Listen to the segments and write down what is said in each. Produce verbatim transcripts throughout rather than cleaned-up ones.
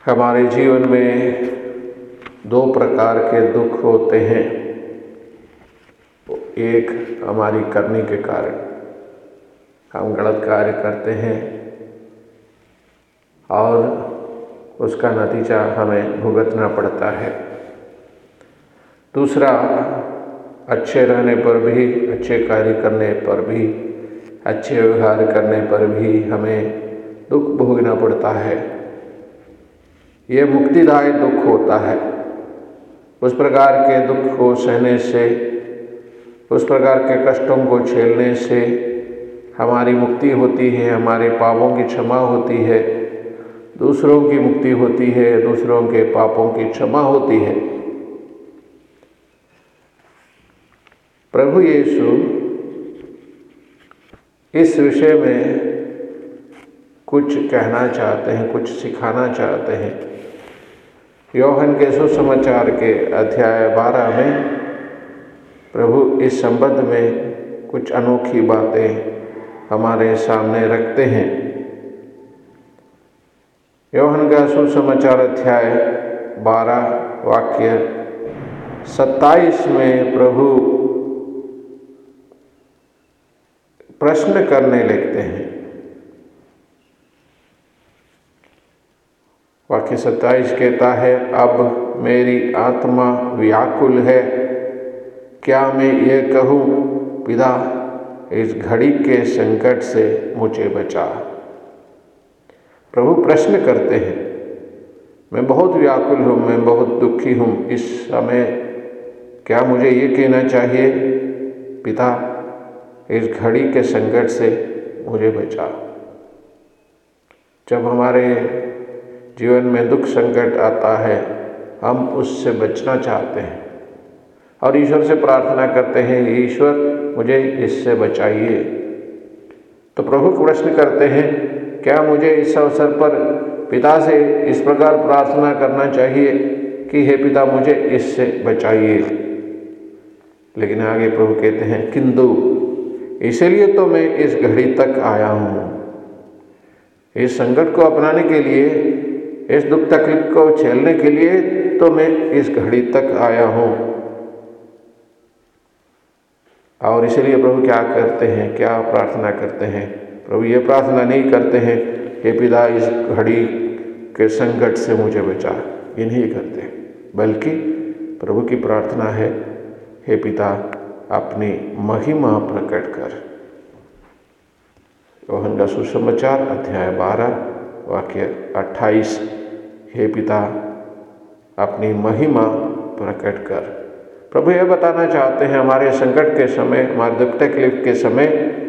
हमारे जीवन में दो प्रकार के दुख होते हैं। एक हमारी करनी के कारण, हम गलत कार्य करते हैं और उसका नतीजा हमें भुगतना पड़ता है। दूसरा, अच्छे रहने पर भी, अच्छे कार्य करने पर भी, अच्छे व्यवहार करने पर भी हमें दुख भोगना पड़ता है। ये मुक्तिदायक दुख होता है। उस प्रकार के दुख को सहने से, उस प्रकार के कष्टों को झेलने से हमारी मुक्ति होती है, हमारे पापों की क्षमा होती है, दूसरों की मुक्ति होती है, दूसरों के पापों की क्षमा होती है। प्रभु यीशु इस विषय में कुछ कहना चाहते हैं, कुछ सिखाना चाहते हैं। यूहन्ना के सुसमाचार के अध्याय बारह में प्रभु इस संबंध में कुछ अनोखी बातें हमारे सामने रखते हैं। यूहन्ना का सुसमाचार अध्याय बारह वाक्य सत्ताईस में प्रभु प्रश्न करने लगते हैं। वाक्य सत्ताईस कहता है, अब मेरी आत्मा व्याकुल है, क्या मैं ये कहूँ, पिता इस घड़ी के संकट से मुझे बचा। प्रभु प्रश्न करते हैं, मैं बहुत व्याकुल हूँ, मैं बहुत दुखी हूँ, इस समय क्या मुझे ये कहना चाहिए, पिता इस घड़ी के संकट से मुझे बचा। जब हमारे जीवन में दुख संकट आता है, हम उससे बचना चाहते हैं और ईश्वर से प्रार्थना करते हैं, ईश्वर मुझे इससे बचाइए। तो प्रभु प्रश्न करते हैं, क्या मुझे इस अवसर पर पिता से इस प्रकार प्रार्थना करना चाहिए कि हे पिता मुझे इससे बचाइए। लेकिन आगे प्रभु कहते हैं, किंतु इसलिए तो मैं इस घड़ी तक आया हूँ। इस संकट को अपनाने के लिए, इस दुख तकलीफ को झेलने के लिए तो मैं इस घड़ी तक आया हूँ। और इसलिए प्रभु क्या करते हैं, क्या प्रार्थना करते हैं? प्रभु ये प्रार्थना नहीं करते हैं, हे पिता इस घड़ी के संकट से मुझे बचा, ये नहीं करते, बल्कि प्रभु की प्रार्थना है, हे पिता अपनी महिमा प्रकट कर। यूहन्ना का सुसमाचार अध्याय बारह वाक्य अट्ठाईस, हे पिता अपनी महिमा प्रकट कर। प्रभु यह बताना चाहते हैं, हमारे संकट के समय, हमारे दुख तकलीफ के समय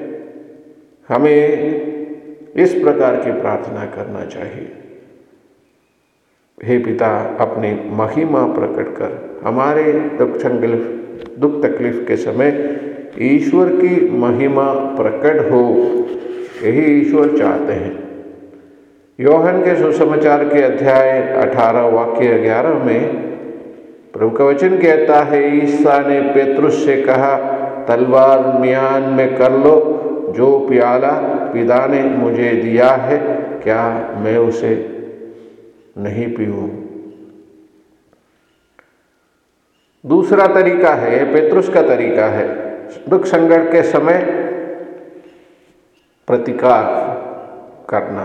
हमें इस प्रकार की प्रार्थना करना चाहिए, हे पिता अपनी महिमा प्रकट कर। हमारे दुख तकलीफ दुख तकलीफ के समय ईश्वर की महिमा प्रकट हो, यही ईश्वर चाहते हैं। यूहन्ना के सुसमाचार के अध्याय अठारह वाक्य ग्यारह में प्रभु का वचन कहता है, ईसा ने पेतरुस से कहा, तलवार म्यान में कर लो, जो प्याला पिता ने मुझे दिया है, क्या मैं उसे नहीं पीऊँ। दूसरा तरीका है, पेतरुस का तरीका है, दुख संकट के समय प्रतिकार करना।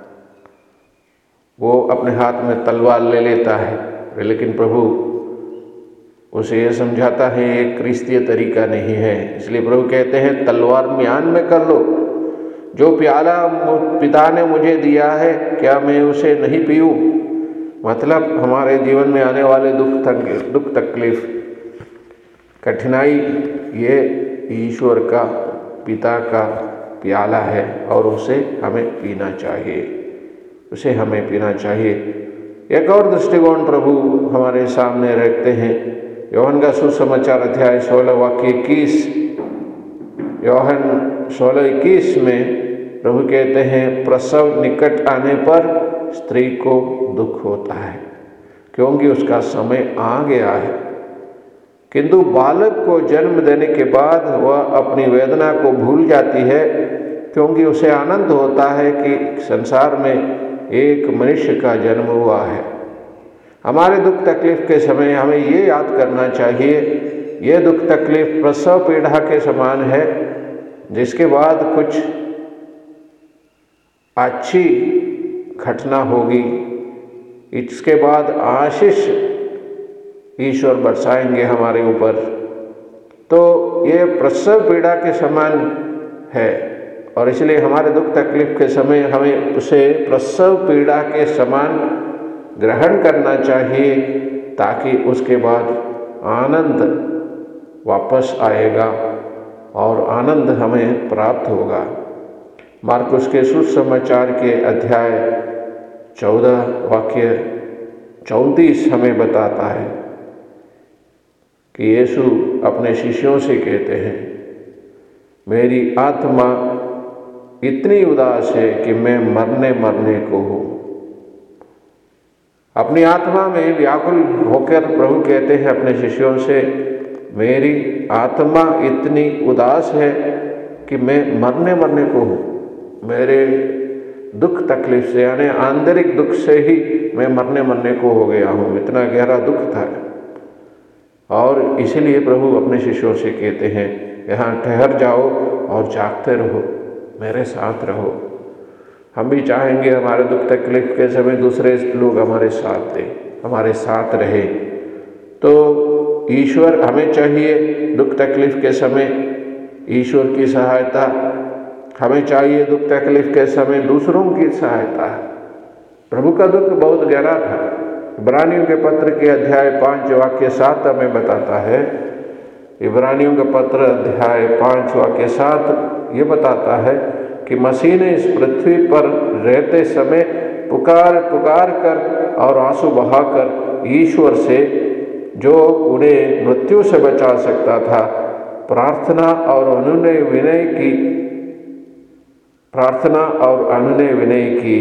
वो अपने हाथ में तलवार ले लेता है, लेकिन प्रभु उसे यह समझाता है ये क्रिस्तीय तरीका नहीं है। इसलिए प्रभु कहते हैं, तलवार म्यान में कर लो, जो प्याला पिता ने मुझे दिया है, क्या मैं उसे नहीं पीऊँ। मतलब हमारे जीवन में आने वाले दुख तक दुख तकलीफ कठिनाई, ये ईश्वर का, पिता का प्याला है और उसे हमें पीना चाहिए, उसे हमें पीना चाहिए। एक और दृष्टिकोण प्रभु हमारे सामने रखते हैं। यूहन्ना का सुसमाचार अध्याय सोलह वाक्य इक्कीस, यूहन्ना सोलह इक्कीस में प्रभु कहते हैं, प्रसव निकट आने पर स्त्री को दुख होता है, क्योंकि उसका समय आ गया है, किंतु बालक को जन्म देने के बाद वह अपनी वेदना को भूल जाती है, क्योंकि उसे आनंद होता है कि संसार में एक मनुष्य का जन्म हुआ है। हमारे दुख तकलीफ के समय हमें ये याद करना चाहिए, ये दुख तकलीफ प्रसव पीड़ा के समान है, जिसके बाद कुछ अच्छी घटना होगी, इसके बाद आशीष ईश्वर बरसाएंगे हमारे ऊपर। तो ये प्रसव पीड़ा के समान है और इसलिए हमारे दुख तकलीफ के समय हमें उसे प्रसव पीड़ा के समान ग्रहण करना चाहिए, ताकि उसके बाद आनंद वापस आएगा और आनंद हमें प्राप्त होगा। मार्कुस के सुसमाचार के अध्याय चौदह वाक्य चौंतीस हमें बताता है कि यीशु अपने शिष्यों से कहते हैं, मेरी आत्मा इतनी उदास है कि मैं मरने मरने को हूँ। अपनी आत्मा में व्याकुल होकर प्रभु कहते हैं अपने शिष्यों से, मेरी आत्मा इतनी उदास है कि मैं मरने मरने को हूँ। मेरे दुख तकलीफ से, यानी आंतरिक दुख से ही मैं मरने मरने को हो गया हूँ। इतना गहरा दुख था और इसीलिए प्रभु अपने शिष्यों से कहते हैं, यहाँ ठहर जाओ और जागते रहो, मेरे साथ रहो। हम भी चाहेंगे हमारे दुख तकलीफ के समय दूसरे लोग हमारे साथ दें, हमारे साथ रहे। तो ईश्वर हमें चाहिए दुख तकलीफ के समय ईश्वर की सहायता, हमें चाहिए दुख तकलीफ के समय दूसरों की सहायता। प्रभु का दुख बहुत गहरा था। इब्रानियों के पत्र के अध्याय पाँच वाक्य सात हमें बताता है, इब्रानियों का पत्र अध्याय पाँच वाक्य सात ये बताता है कि मसीह ने इस पृथ्वी पर रहते समय पुकार पुकार कर और आंसू बहाकर ईश्वर से, जो उन्हें मृत्यु से बचा सकता था, प्रार्थना और अनुनय विनय की प्रार्थना और अनुनय विनय की।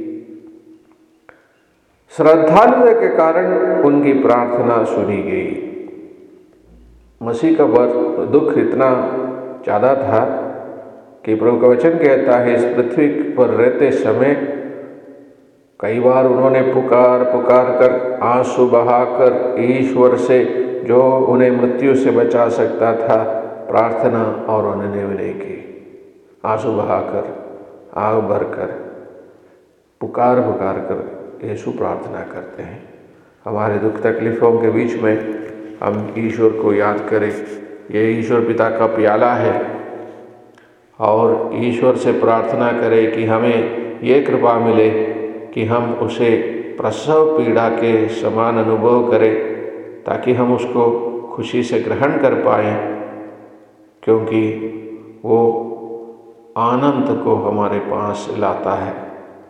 श्रद्धालुता के कारण उनकी प्रार्थना सुनी गई। मसीह का दुख इतना ज़्यादा था कि प्रभु का वचन कहता है, इस पृथ्वी पर रहते समय कई बार उन्होंने पुकार पुकार कर आंसू बहाकर ईश्वर से, जो उन्हें मृत्यु से बचा सकता था, प्रार्थना और अनुनय विनय की। आंसू बहाकर, आग भरकर, पुकार पुकार कर यीशु प्रार्थना करते हैं। हमारे दुख तकलीफ़ों के बीच में हम ईश्वर को याद करें। ये ईश्वर पिता का प्याला है और ईश्वर से प्रार्थना करें कि हमें ये कृपा मिले कि हम उसे प्रसव पीड़ा के समान अनुभव करें, ताकि हम उसको खुशी से ग्रहण कर पाएँ, क्योंकि वो आनंद को हमारे पास लाता है।